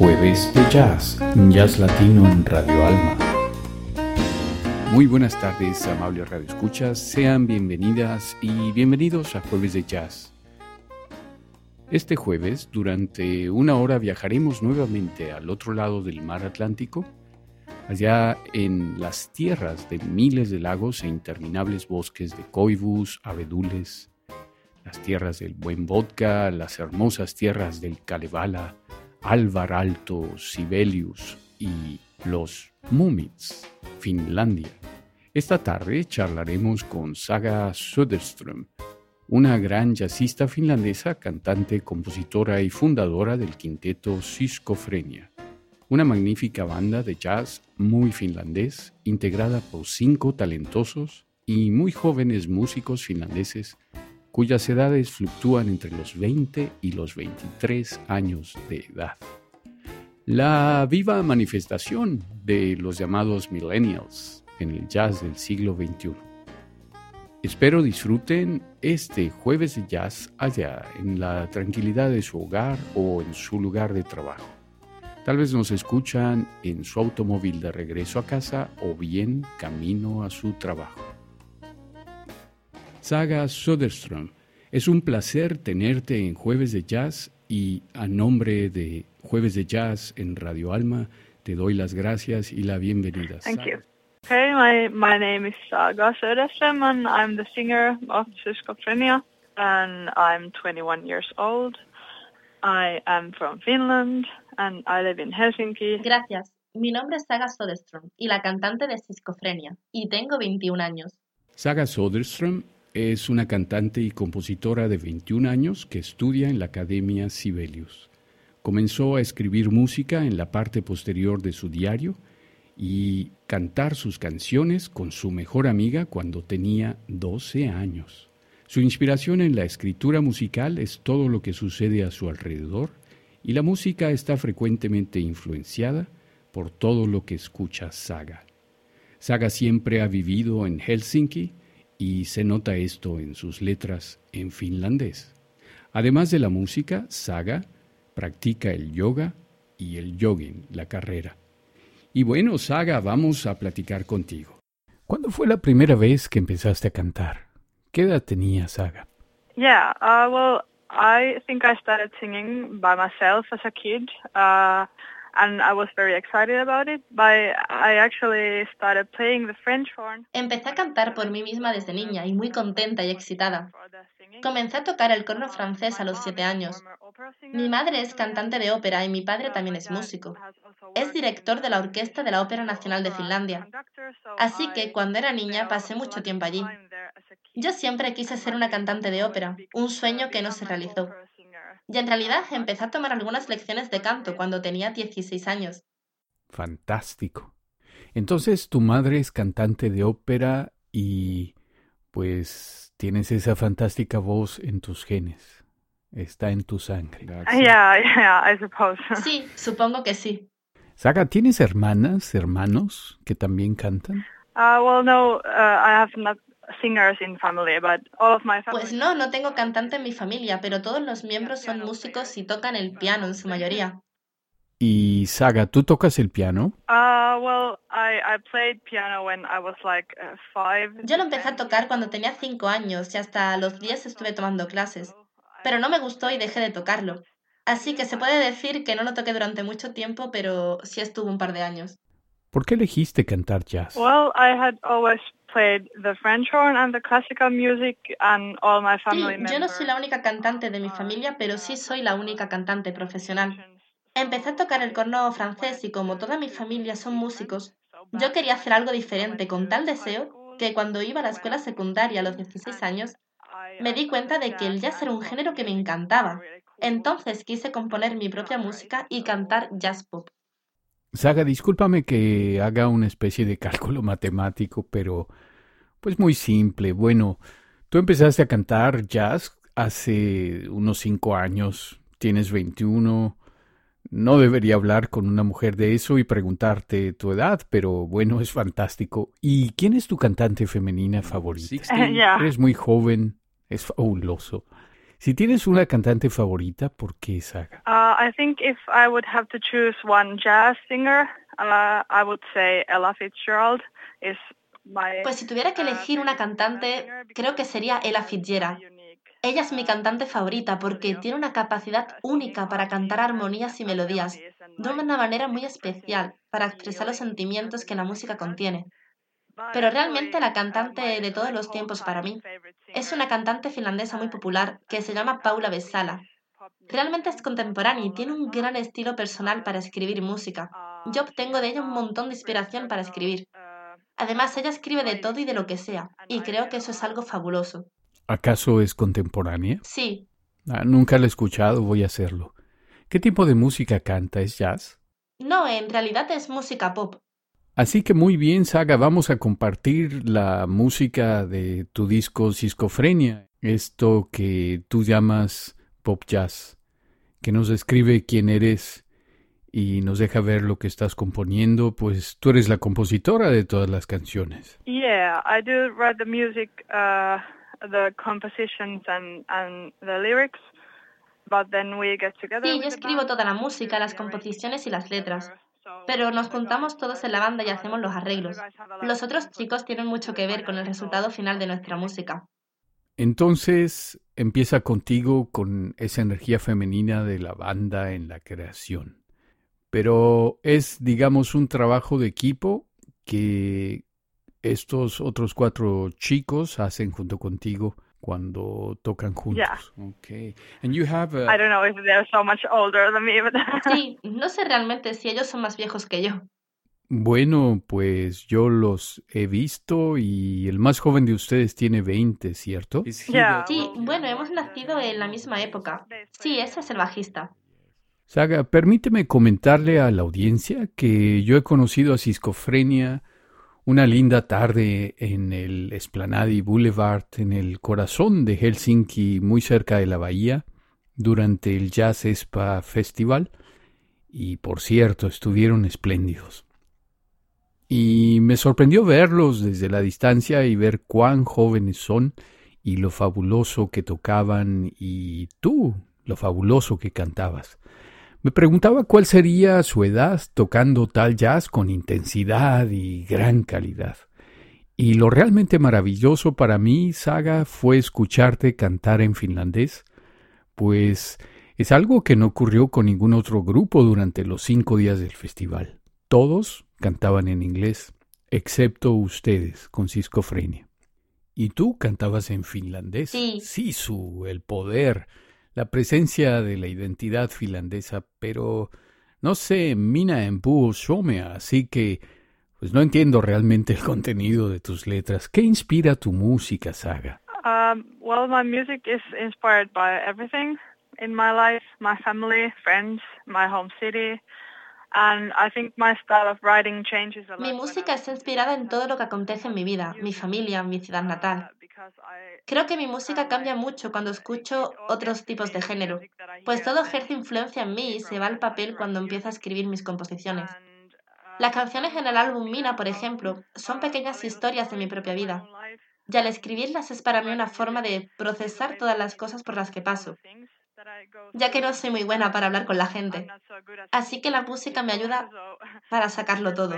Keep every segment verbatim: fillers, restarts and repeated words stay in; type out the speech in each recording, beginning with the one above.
Jueves de Jazz, Jazz Latino en Radio Alma. Muy buenas tardes, amables radioescuchas. Sean bienvenidas y bienvenidos a Jueves de Jazz. Este jueves, durante una hora, viajaremos nuevamente al otro lado del mar Atlántico, allá en las tierras de miles de lagos e interminables bosques de coibus, abedules, las tierras del buen vodka, las hermosas tierras del Kalevala, Alvar Aalto, Sibelius y los Múmits, Finlandia. Esta tarde charlaremos con Saga Söderström, una gran jazzista finlandesa, cantante, compositora y fundadora del quinteto Zyskofrenia, una magnífica banda de jazz muy finlandés, integrada por cinco talentosos y muy jóvenes músicos finlandeses cuyas edades fluctúan entre los veinte y los veintitrés años de edad. La viva manifestación de los llamados millennials en el jazz del siglo veintiuno. Espero disfruten este jueves de jazz allá en la tranquilidad de su hogar o en su lugar de trabajo. Tal vez nos escuchan en su automóvil de regreso a casa o bien camino a su trabajo. Saga Söderström, es un placer tenerte en Jueves de Jazz y a nombre de Jueves de Jazz en Radio Alma te doy las gracias y la bienvenida. Thank you. Okay, my, my name is Saga Söderström and I'm the singer of Zyskofrenia and I'm twenty-one years old. I am from Finland and I live in Helsinki. Gracias. Mi nombre es Saga Söderström y la cantante de Zyskofrenia y tengo veintiún años. Saga Söderström es una cantante y compositora de veintiún años que estudia en la Academia Sibelius. Comenzó a escribir música en la parte posterior de su diario y cantar sus canciones con su mejor amiga cuando tenía doce años. Su inspiración en la escritura musical es todo lo que sucede a su alrededor y la música está frecuentemente influenciada por todo lo que escucha Saga. Saga siempre ha vivido en Helsinki y se nota esto en sus letras en finlandés. Además de la música, Saga practica el yoga y el jogging, la carrera. Y bueno, Saga, vamos a platicar contigo. ¿Cuándo fue la primera vez que empezaste a cantar? ¿Qué edad tenía Saga? Yeah, uh, well, I think I started singing by myself as a kid. Uh, And I was very excited about it, but I actually started playing the French horn. Empecé a cantar por mí misma desde niña y muy contenta y excitada. Comencé a tocar el corno francés a los siete años. Mi madre es cantante de ópera y mi padre también es músico. Es director de la orquesta de la Ópera Nacional de Finlandia. Así que cuando era niña pasé mucho tiempo allí. Yo siempre quise ser una cantante de ópera, un sueño que no se realizó. Y en realidad empecé a tomar algunas lecciones de canto cuando tenía dieciséis años. Fantástico. Entonces tu madre es cantante de ópera y pues tienes esa fantástica voz en tus genes. Está en tu sangre. Yeah, yeah, I suppose. Sí, supongo que sí. Saga, ¿tienes hermanas, hermanos que también cantan? Uh, well, no, uh, I have not singers in family, but all of my family... Pues no, no tengo cantante en mi familia, pero todos los miembros son músicos y tocan el piano en su mayoría. Y Saga, ¿tú tocas el piano? Uh, well, I, I played piano when I was like uh, five. Yo lo empecé a tocar cuando tenía cinco años y hasta los diez estuve tomando clases, pero no me gustó y dejé de tocarlo. Así que se puede decir que no lo toqué durante mucho tiempo, pero sí estuvo un par de años. ¿Por qué elegiste cantar jazz? Well, I had always played the French horn and the classical music and all my family members. Sí, yo no soy la única cantante de mi familia, pero sí soy la única cantante profesional. Empecé a tocar el corno francés y como toda mi familia son músicos, yo quería hacer algo diferente con tal deseo que cuando iba a la escuela secundaria a los dieciséis años, me di cuenta de que el jazz era un género que me encantaba. Entonces quise componer mi propia música y cantar jazz pop. Saga, discúlpame que haga una especie de cálculo matemático, pero pues muy simple. Bueno, tú empezaste a cantar jazz hace unos cinco años, tienes veintiuno. No debería hablar con una mujer de eso y preguntarte tu edad, pero bueno, es fantástico. ¿Y quién es tu cantante femenina favorita? Yeah. Eres muy joven, es fabuloso. Si tienes una cantante favorita, ¿por qué, Saga? Uh, I think if I would have to choose one jazz singer, uh, I would say Ella Fitzgerald is my. Pues si tuviera que elegir una cantante, creo que sería Ella Fitzgerald. Ella es mi cantante favorita porque tiene una capacidad única para cantar armonías y melodías de una manera muy especial para expresar los sentimientos que la música contiene. Pero realmente la cantante de todos los tiempos para mí es una cantante finlandesa muy popular que se llama Paula Vesala. Realmente es contemporánea y tiene un gran estilo personal para escribir música. Yo obtengo de ella un montón de inspiración para escribir. Además, ella escribe de todo y de lo que sea, y creo que eso es algo fabuloso. ¿Acaso es contemporánea? Sí. Ah, nunca la he escuchado, voy a hacerlo. ¿Qué tipo de música canta? ¿Es jazz? No, en realidad es música pop. Así que muy bien, Saga, vamos a compartir la música de tu disco Ciscofrenia, esto que tú llamas pop jazz, que nos describe quién eres y nos deja ver lo que estás componiendo, pues tú eres la compositora de todas las canciones. Yeah, I do write the music, uh, the compositions and, and the lyrics, but then we get together. Sí, yo escribo toda la música, las composiciones y las letras. Pero nos juntamos todos en la banda y hacemos los arreglos. Los otros chicos tienen mucho que ver con el resultado final de nuestra música. Entonces empieza contigo con esa energía femenina de la banda en la creación. Pero es, digamos, un trabajo de equipo que estos otros cuatro chicos hacen junto contigo cuando tocan juntos. Yeah. Okay. And you have a... I don't know if they're so much older than me, but... Sí, no sé realmente si ellos son más viejos que yo. Bueno, pues yo los he visto y el más joven de ustedes tiene veinte, ¿cierto? Yeah. Sí, bueno, hemos nacido en la misma época. Sí, ese es el bajista. Saga, permíteme comentarle a la audiencia que yo he conocido a Ciscofrenia una linda tarde en el Esplanadi Boulevard, en el corazón de Helsinki, muy cerca de la bahía, durante el Jazz Spa Festival, y por cierto, estuvieron espléndidos. Y me sorprendió verlos desde la distancia y ver cuán jóvenes son y lo fabuloso que tocaban y tú, lo fabuloso que cantabas. Me preguntaba cuál sería su edad tocando tal jazz con intensidad y gran calidad. Y lo realmente maravilloso para mí, Saga, fue escucharte cantar en finlandés, pues es algo que no ocurrió con ningún otro grupo durante los cinco días del festival. Todos cantaban en inglés, excepto ustedes con Ciscofrenia. Y tú cantabas en finlandés. Sí. Sisu, el poder, la presencia de la identidad finlandesa, pero no sé, Minä en puhu suomea, así que pues no entiendo realmente el contenido de tus letras. ¿Qué inspira tu música, Saga? Um, well, my music is inspired by everything in my life, my family, friends, my home city. And I think my style of writing changes a lot. Mi música está inspirada en todo lo que acontece en mi vida, mi familia, mi ciudad natal. Creo que mi música cambia mucho cuando escucho otros tipos de género, pues todo ejerce influencia en mí y se va al papel cuando empiezo a escribir mis composiciones. Las canciones en el álbum Minä, por ejemplo, son pequeñas historias de mi propia vida. Y al escribirlas es para mí una forma de procesar todas las cosas por las que paso, ya que no soy muy buena para hablar con la gente. Así que la música me ayuda para sacarlo todo.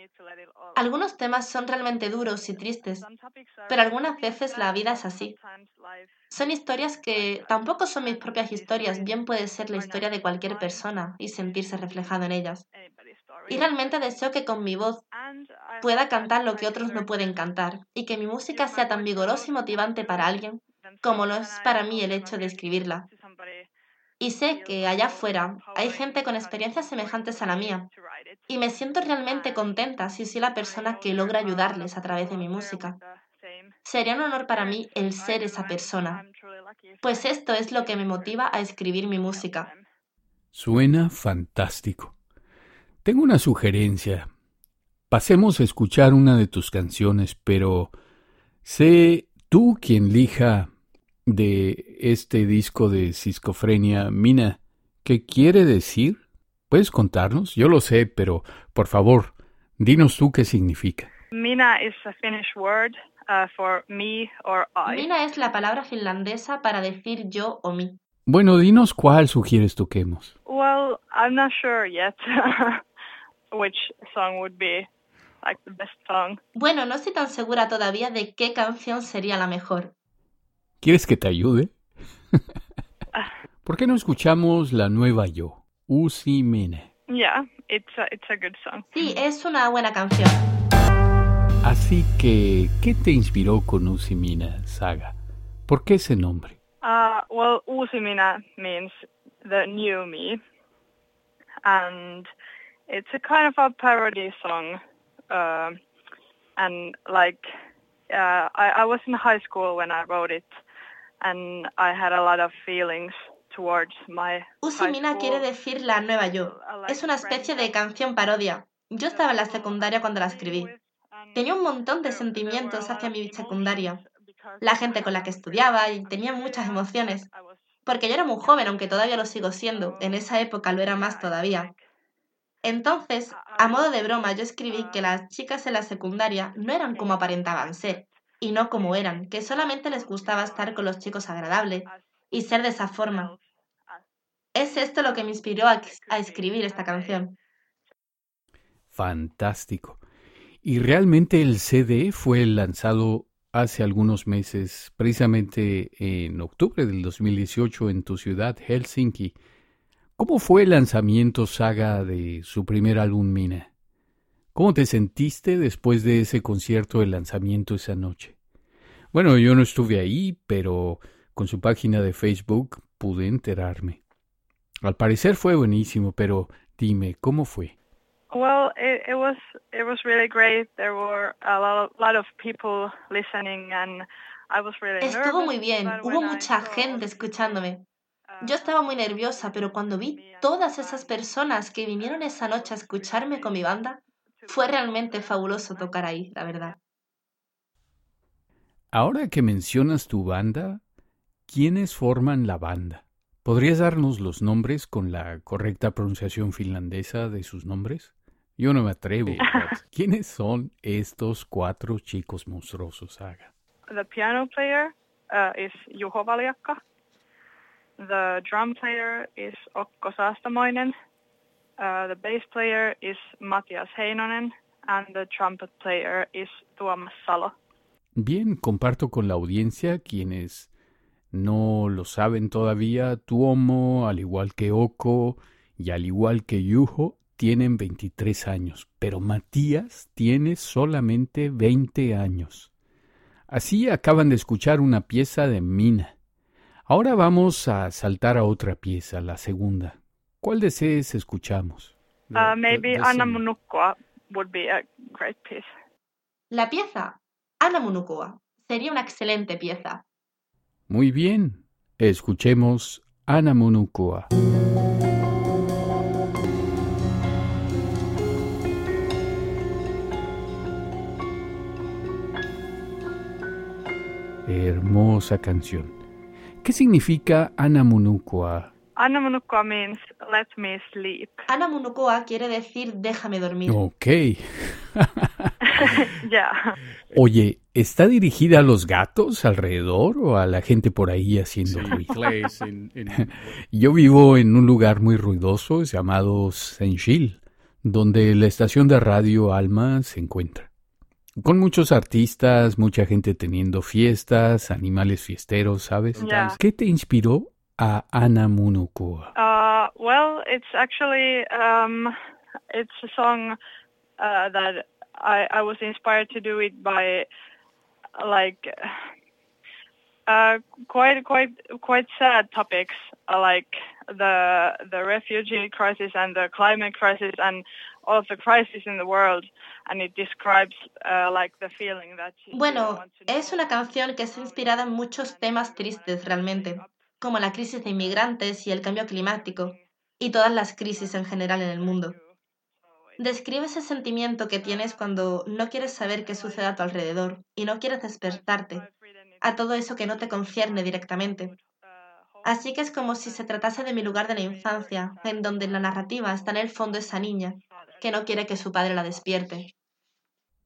Algunos temas son realmente duros y tristes, pero algunas veces la vida es así. Son historias que tampoco son mis propias historias, bien puede ser la historia de cualquier persona y sentirse reflejado en ellas. Y realmente deseo que con mi voz pueda cantar lo que otros no pueden cantar y que mi música sea tan vigorosa y motivante para alguien como lo es para mí el hecho de escribirla. Y sé que allá afuera hay gente con experiencias semejantes a la mía y me siento realmente contenta si soy la persona que logra ayudarles a través de mi música. Sería un honor para mí el ser esa persona, pues esto es lo que me motiva a escribir mi música. Suena fantástico. Tengo una sugerencia. Pasemos a escuchar una de tus canciones, pero sé tú quien elija de este disco de Ciscofrenia, Minä. ¿Qué quiere decir? ¿Puedes contarnos? Yo lo sé, pero por favor, dinos tú qué significa. Minä is a Finnish word uh, for me or I. Mina es la palabra finlandesa para decir yo o mí. Bueno, dinos cuál sugieres toquemos. Well, I'm not sure yet which song would be like the best song. Bueno, no estoy tan segura todavía de qué canción sería la mejor. ¿Quieres que te ayude? ¿Por qué no escuchamos la nueva Yo, Uusi Minä? Yeah, it's a, it's a good song. Sí, es una buena canción. Así que, ¿qué te inspiró con Uusi Minä, Saga? ¿Por qué ese nombre? Uh, well, Uusi Minä means the new me, and it's a kind of a parody song. Uh, and like, uh, I, I was in high school when I wrote it, and I had a lot of feelings towards my Uusi Minä quiere decir la nueva yo. Es una especie de canción parodia. Yo estaba en la secundaria cuando la escribí. Tenía un montón de sentimientos hacia mi secundaria. La gente con la que estudiaba y tenía muchas emociones. Porque yo era muy joven, aunque todavía lo sigo siendo. En esa época lo era más todavía. Entonces, a modo de broma, yo escribí que las chicas en la secundaria no eran como aparentaban ser, y no como eran, que solamente les gustaba estar con los chicos agradables y ser de esa forma. Es esto lo que me inspiró a, a escribir esta canción. Fantástico. Y realmente el C D fue lanzado hace algunos meses, precisamente en octubre del dos mil dieciocho en tu ciudad, Helsinki. ¿Cómo fue el lanzamiento, Saga, de su primer álbum Minä? ¿Cómo te sentiste después de ese concierto de lanzamiento esa noche? Bueno, yo no estuve ahí, pero con su página de Facebook pude enterarme. Al parecer fue buenísimo, pero dime, ¿cómo fue? Well, it, it was it was really great. There were a lot of, lot of people listening, and I was really nervous. Estuvo muy bien, hubo mucha gente escuchándome. Yo estaba muy nerviosa, pero cuando vi todas esas personas que vinieron esa noche a escucharme con mi banda, fue realmente fabuloso tocar ahí, la verdad. Ahora que mencionas tu banda, ¿quiénes forman la banda? ¿Podrías darnos los nombres con la correcta pronunciación finlandesa de sus nombres? Yo no me atrevo. ¿Quiénes son estos cuatro chicos monstruosos, Saga? The piano player uh, is Juho Valjakka. The drum player is Okko Saastamoinen. Uh, the bass player is Matias Heinonen. And the trumpet player is Tuomas Salo. Bien, comparto con la audiencia quienes no lo saben todavía. Tuomo, al igual que Okko y al igual que Juho, tienen veintitrés años, pero Matías tiene solamente veinte años. Así acaban de escuchar una pieza de Minä. Ahora vamos a saltar a otra pieza, la segunda. ¿Cuál desees escuchamos? Uh, maybe Anna Mun nukkua would be a great piece. La pieza, Anna Mun nukkua, sería una excelente pieza. Muy bien, escuchemos Anna Mun nukkua. Hermosa canción. ¿Qué significa Anna Mun nukkua? Anna Mun nukkua means let me sleep. Anna Mun nukkua quiere decir déjame dormir. Ok. Yeah. Oye, ¿está dirigida a los gatos alrededor o a la gente por ahí haciendo ruido? Yo vivo en un lugar muy ruidoso llamado Saint-Gilles, donde la estación de radio Alma se encuentra. Con muchos artistas, mucha gente teniendo fiestas, animales fiesteros, ¿sabes? Yeah. ¿Qué te inspiró a Anna Mun nukkua? Uh, well, it's actually um, it's a song uh, that I, I was inspired to do it by like uh, quite quite quite sad topics uh, like the the refugee crisis and the climate crisis and all of the crises in the world, and it describes uh, like the feeling that you Bueno, want to know. es una canción que está inspirada en muchos temas tristes realmente, como la crisis de inmigrantes y el cambio climático, y todas las crisis en general en el mundo. Describe ese sentimiento que tienes cuando no quieres saber qué sucede a tu alrededor y no quieres despertarte a todo eso que no te concierne directamente. Así que es como si se tratase de mi lugar de la infancia, en donde en la narrativa está en el fondo esa niña que no quiere que su padre la despierte.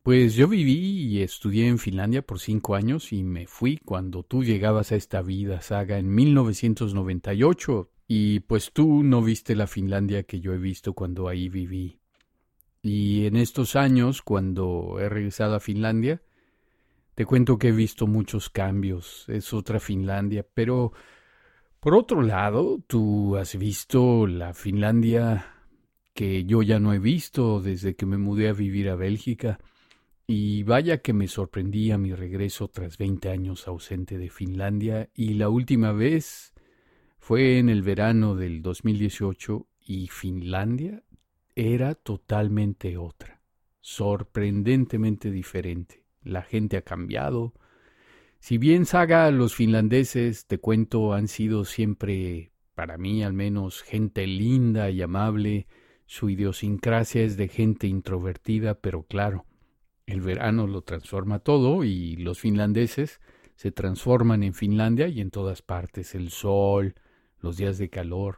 Pues yo viví y estudié en Finlandia por cinco años y me fui cuando tú llegabas a esta vida, Saga, en mil novecientos noventa y ocho. Y pues tú no viste la Finlandia que yo he visto cuando ahí viví. Y en estos años, cuando he regresado a Finlandia, te cuento que he visto muchos cambios. Es otra Finlandia, pero por otro lado, tú has visto la Finlandia que yo ya no he visto desde que me mudé a vivir a Bélgica. Y vaya que me sorprendí a mi regreso tras veinte años ausente de Finlandia, y la última vez fue en el verano del dos mil dieciocho y Finlandia era totalmente otra, sorprendentemente diferente. La gente ha cambiado. Si bien, Saga, los finlandeses, te cuento, han sido siempre, para mí al menos, gente linda y amable, su idiosincrasia es de gente introvertida, pero claro, el verano lo transforma todo y los finlandeses se transforman en Finlandia y en todas partes. El sol, los días de calor,